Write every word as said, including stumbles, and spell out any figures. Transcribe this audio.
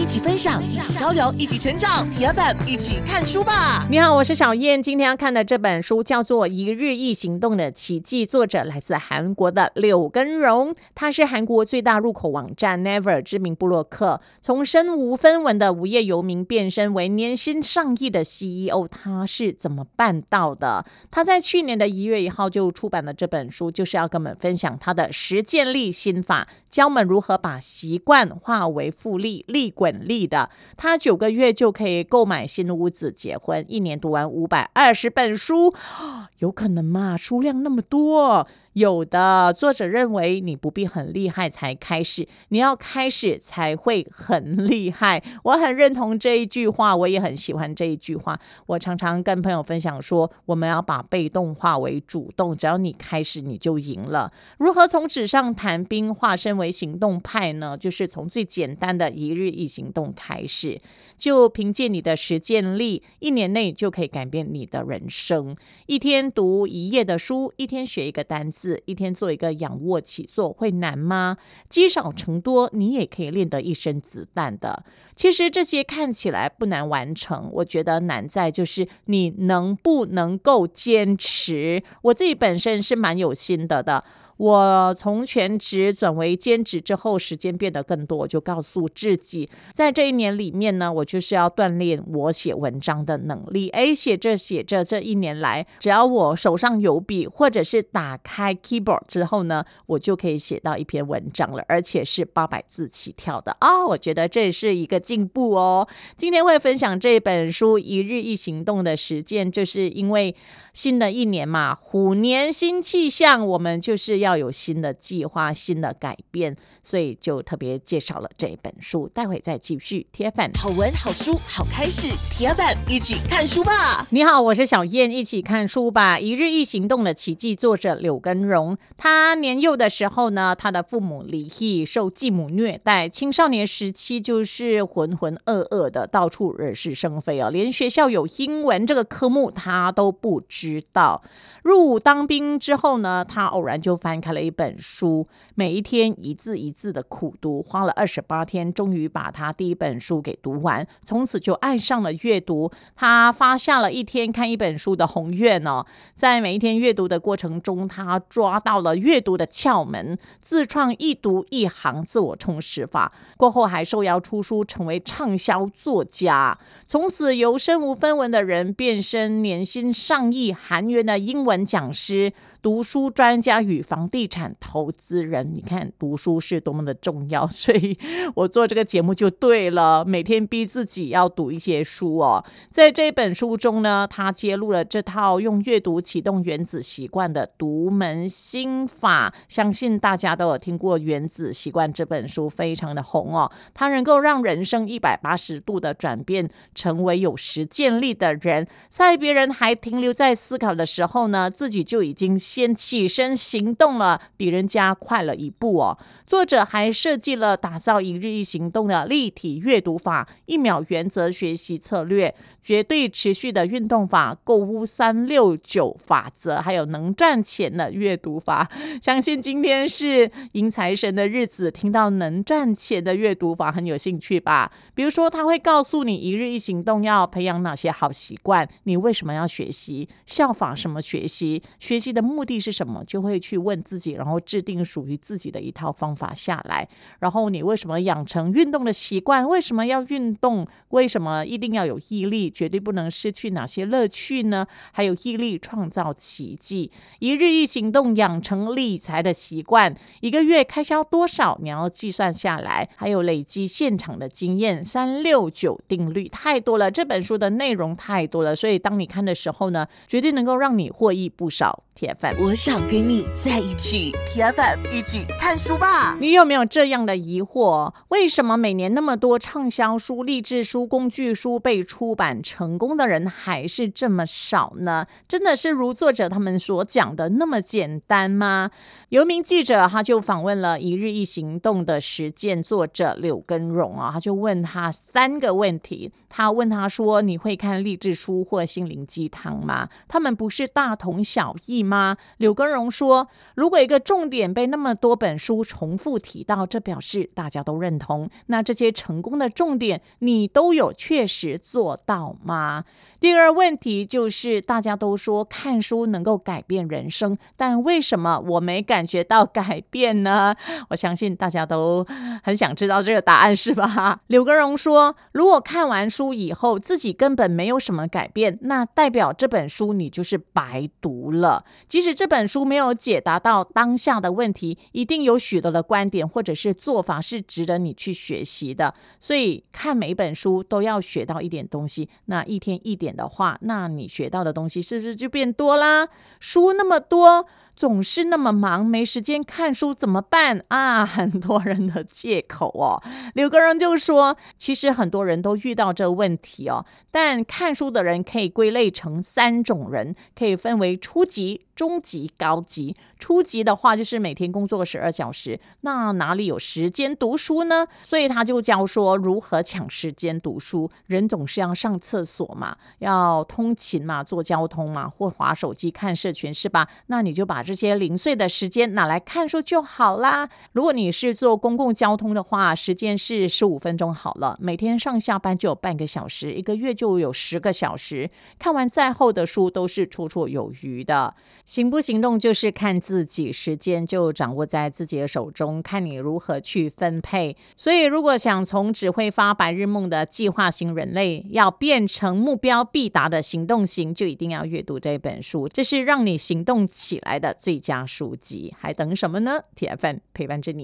起分享，一起交流，一起成长。T F M 一起看书吧。 你好，我是小燕。今天要看的这本书叫做《一日一行动的奇迹》，作者来自韩国的柳根荣，他是韩国最大入口网站 Never 知名部落客，从身无分文的无业游民变身为年薪上亿的 C E O， 他是怎么办到的？他在去年的一月一号就出版了这本书，就是要跟我们分享他的实践力心法，教我们如何把习惯化为复利，利滚利的。他九个月就可以购买新屋子结婚，一年读完五百二十本书，有可能吗？数量那么多。有的，作者认为你不必很厉害才开始，你要开始才会很厉害。我很认同这一句话，我也很喜欢这一句话。我常常跟朋友分享说，我们要把被动化为主动，只要你开始你就赢了。如何从纸上谈兵化身为行动派呢？就是从最简单的一日一行动开始，就凭借你的实践力，一年内就可以改变你的人生。一天读一页的书，一天学一个单字，一天做一个仰卧起坐，会难吗？积少成多，你也可以练得一身子弹的。其实这些看起来不难完成，我觉得难在就是你能不能够坚持。我自己本身是蛮有心得的，我从全职转为兼职之后，时间变得更多，我就告诉自己，在这一年里面呢，我就是要锻炼我写文章的能力。诶，写着写着，这一年来，只要我手上有笔，或者是打开 keyboard 之后呢，我就可以写到一篇文章了，而且是八百字起跳的啊、哦！我觉得这是一个进步哦。今天会分享这本书《一日一行动的实践》，就是因为新的一年嘛，虎年新气象，我们就是要要有新的计划，新的改变，所以就特别介绍了这本书，待会再继续。 T F M 好文好书好开始， T F M 一起看书吧。 你好，我是小燕，一起看书吧。一日一行动的奇迹，作者柳根荣。他年幼的时候呢，他的父母离异，受继母虐待，青少年时期就是浑浑噩噩的，到处惹是生非哦，连学校有英文这个科目他都不知道。入伍当兵之后呢，他偶然就翻开了一本书，每一天一字一字的苦读，花了二十八天，终于把他第一本书给读完，从此就爱上了阅读。他发下了一天看一本书的宏愿哦，在每一天阅读的过程中，他抓到了阅读的窍门，自创一读一行自我充实法，过后还受邀出书，成为畅销作家，从此由身无分文的人变身年薪上亿韩元的英文讲师、读书专家与房地产投资人。你看读书是多么的重要，所以我做这个节目就对了，每天逼自己要读一些书哦。在这本书中呢，他揭露了这套用阅读启动原子习惯的独门心法，相信大家都有听过《原子习惯》这本书，非常的红哦。它能够让人生一百八十度的转变，成为有实践力的人，在别人还停留在思考的时候呢，自己就已经先起身行动了，比人家快了一步哦。作者还设计了打造一日一行动的立体阅读法、一秒原则学习策略、绝对持续的运动法、购物三六九法则，还有能赚钱的阅读法。相信今天是迎财神的日子，听到能赚钱的阅读法很有兴趣吧？比如说他会告诉你一日一行动要培养哪些好习惯，你为什么要学习，效仿什么学习，学习的目的是什么，就会去问自己，然后制定属于自己的一套方法下来。然后你为什么养成运动的习惯，为什么要运动，为什么一定要有毅力，绝对不能失去哪些乐趣呢？还有毅力创造奇迹，一日一行动养成理财的习惯，一个月开销多少你要计算下来，还有累积现场的经验，三六九定律，太多了，这本书的内容太多了，所以当你看的时候呢，绝对能够让你获益不少。T F M 我想跟你在一起， T F M 一起看书吧。 你有没有这样的疑惑？为什么每年那么多畅销书、励志书、工具书被出版，成功的人还是这么少呢？真的是如作者他们所讲的那么简单吗？有一名记者他就访问了一日一行动的实践作者柳根荣啊，他就问他三个问题。他问他说，你会看励志书或心灵鸡汤吗？他们不是大同小异吗？柳根荣说，如果一个重点被那么多本书重复提到，这表示大家都认同，那这些成功的重点你都有确实做到吗？第二问题就是大家都说看书能够改变人生，但为什么我没感觉到改变呢？我相信大家都很想知道这个答案是吧？柳根荣说，如果看完书以后自己根本没有什么改变，那代表这本书你就是白读了。即使这本书没有解答到当下的问题，一定有许多的观点或者是做法是值得你去学习的。所以看每一本书都要学到一点东西，那一天一点的话，那你学到的东西是不是就变多啦？书那么多，总是那么忙，没时间看书怎么办啊？很多人的借口哦。柳根荣就说，其实很多人都遇到这个问题哦，但看书的人可以归类成三种人，可以分为初级、中级、高级。初级的话就是每天工作十二小时，那哪里有时间读书呢？所以他就教说如何抢时间读书。人总是要上厕所嘛，要通勤嘛，坐交通嘛，或滑手机看社群是吧？那你就把这些零碎的时间拿来看书就好啦。如果你是坐公共交通的话，时间是十五分钟好了，每天上下班就有半个小时，一个月就有十个小时，看完再厚的书都是绰绰有余的。行不行动就是看自己，时间就掌握在自己的手中，看你如何去分配。所以如果想从只会发白日梦的计划型人类要变成目标必达的行动型，就一定要阅读这本书，这是让你行动起来的最佳书籍。还等什么呢？ T F M 陪伴着你。